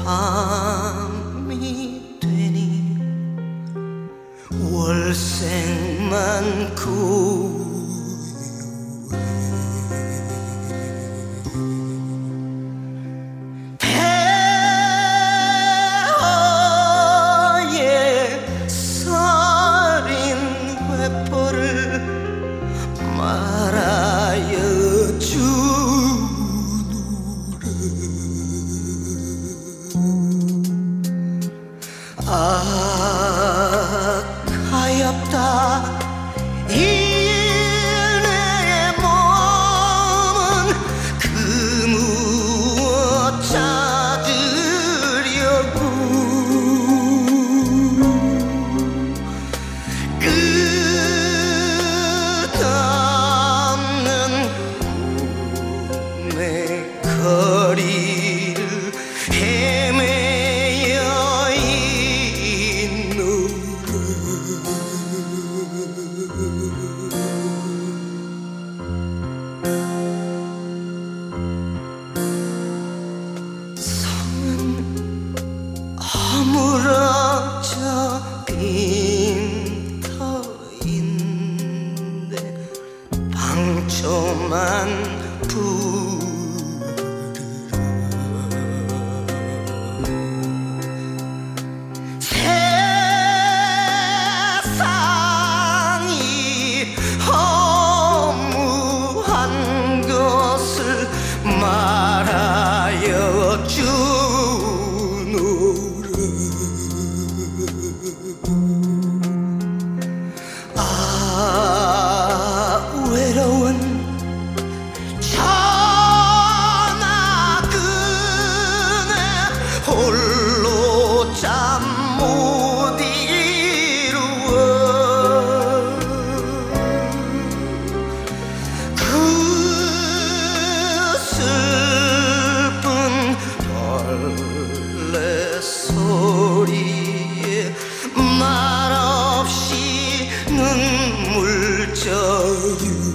밤이 되니 월색만 고요해. 폐허의 살인 회포를 말하여 주노라. 가엾다 이 내 몸은 그 무엇 찾으려고 끝없는 꿈의 거리를 헤매여 성은 허물어져 빈터인데 방초만 부르라. 세상이 허무한 것을 말하여 주노라. 외로운 전화그네 홀로 잠 못 이루어 그 슬픈 벌레 소리에 말없이 눈물 져요.